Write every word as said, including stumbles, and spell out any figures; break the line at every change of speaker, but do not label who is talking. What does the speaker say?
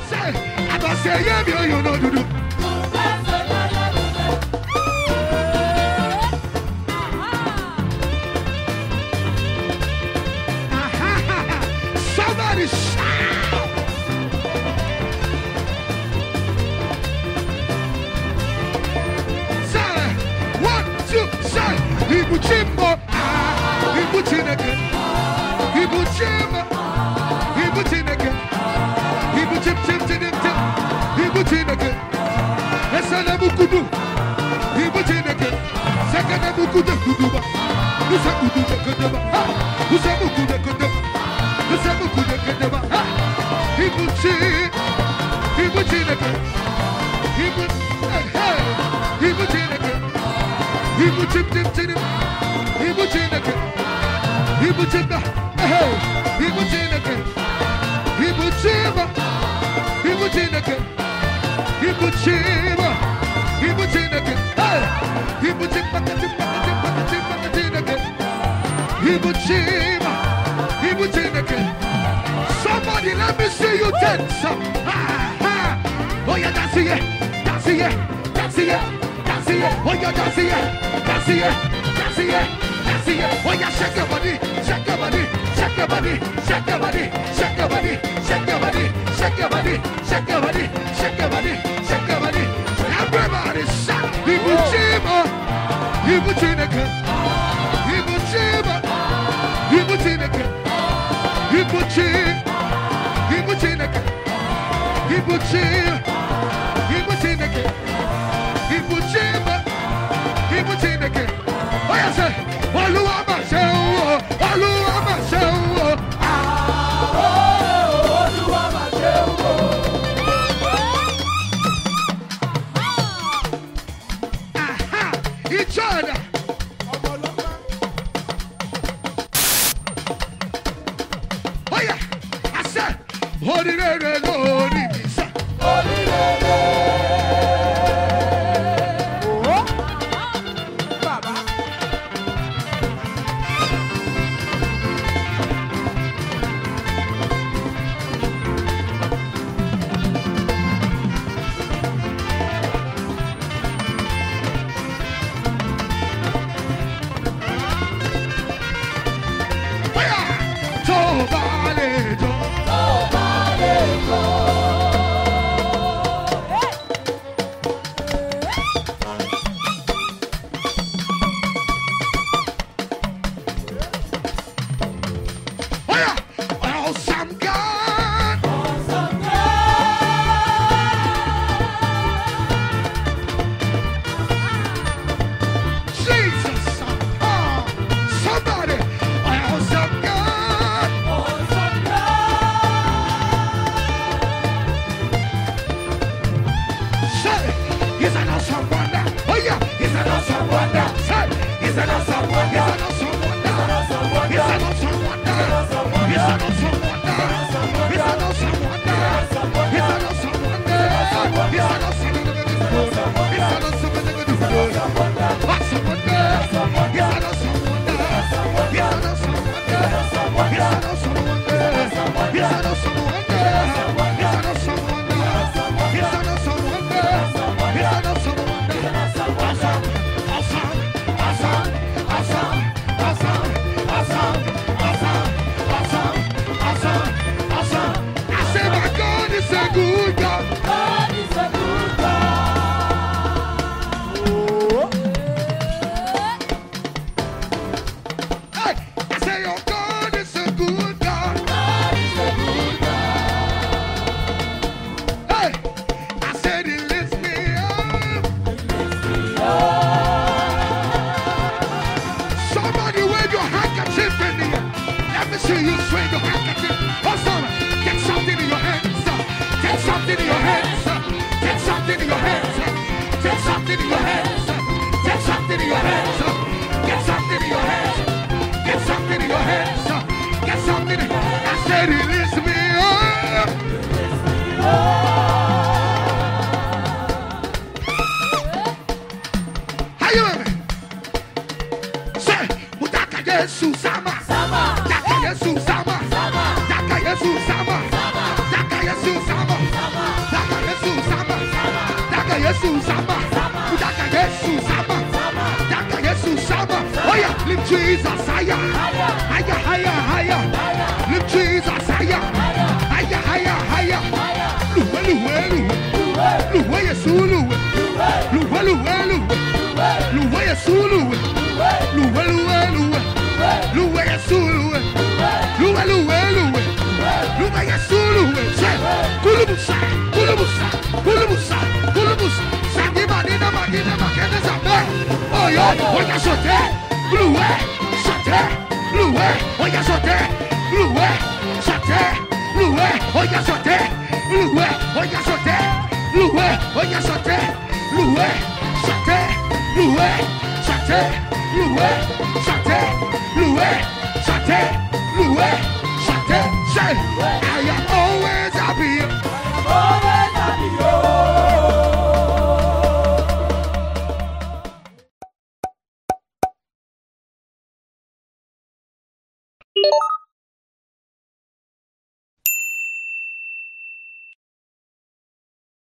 Say, I don't say yeah, you know do do. Somebody shout. Say, one, two, say, Ibuchimbo, Ibuchineke, Ibuchimbo, Ibuchineke, Ibuchim, Chim, Chim, Chim, Ibuchineke, Esanabukudu, Ibuchineke, Sakanabukudu, Kuduba, Usakudu, Kuduba, Usabukudu, Kuduba. Ibuchi, Ibuchineke, Ibuchineke, Ibuchim, Chim, Chim, Ibuchineke, Ibuchimba, Ibuchineke, Ibuchimba, Ibuchineke, Ibuchimba, Ibuchineke, Ibuchimba, Ibuchimba, Ibuchineke. Somebody let me see you dance. Ah, ah. Oh, yeah, dance here, dance here, dance here, dance here. Oh, yeah, dance here, dance here, dance here, dance here. Oh, yeah, shake your body, shake your body, shake your body, shake your body, shake your body, shake your body, shake your body, shake your body, shake your body, shake your body. Everybody shout. Ibuchimba, Ibuchineke, Ibuchimba, Ibuchineke, Ibuchimba. Ibuchineke, Ibuchimba, Ibuchineke, Ibuchimba, Ibuchineke. Oh yes, Oluwama Shewo, Oluwama Shewo. Ah, Oluwama Shewo. Aha, each other. Oh yeah. Holy Rere, Holy Misa. Holy Rere. Oh, Baba. Fire! Tobale, Tobale. Awesome God, awesome God, Jesus, oh, somebody, awesome God, awesome God. Say, he's an awesome wonder. Oh yeah, he's an awesome wonder. Say, he's an awesome wonder. He's an awesome wonder. He's an awesome wonder. He's an awesome wonder. He's an awesome wonder. He's an awesome wonder. He's an awesome wonder. He's an awesome wonder. He's an awesome wonder. Awesome wonder. He's an awesome wonder. He's an awesome wonder. He's an awesome wonder. He's an awesome wonder. He's an awesome wonder. He's an awesome wonder. He's an awesome wonder. Awesome, awesome, awesome, awesome, awesome, awesome, awesome, awesome, awesome, awesome. I say my God is a good God. God is a good God. Oh. Hey, I say your God is a good God. God is a good God. Hey, I said he lifts me up. He lifts me up. Somebody wave your handkerchief in the air. Let me see you swing your handkerchief. Oh, sorry. Get something in your hands. Get something in your hands. Get something in your hands. Get something in your hands. Get something in your hands. Get something in your hands. Get something in your hands. Get something in. I said he lifts me up. How you doing? Say, Mutaka Yesu Sama. Sama. Daka Yesu Sama. Sama. Daka Yesu Sama. Sama. Daka Yesu Sama. Daga Yesu sama. Daga Yesu sama. Daga Yesu sama. Daga Yesu sama. Oh yeah, lift Jesus higher. Higher, higher, higher. Lift Jesus higher. Higher, higher, higher. Luwe, luwe, luwe. Luwe Yesu luwe. Luwe, luwe, luwe. Luwe Yesu luwe. Luwe, luwe, luwe. Luwe Yesu luwe. Luwe, luwe, luwe. Luwe Yesu luwe. Say, kulubusa, kulubusa, kulubusa, kulubusa. Sangi manina magina magina zambe. Oh yo, oya sote. Luwe, sote. Luwe, oya sote. Luwe, sote. Luwe, oya sote. Luwe, oya sote. Luwe, oya sote. Luwe, sote. Luwe, sote. Luwe, sote. Luwe, sote. Luwe, sote. Say, I am always happy.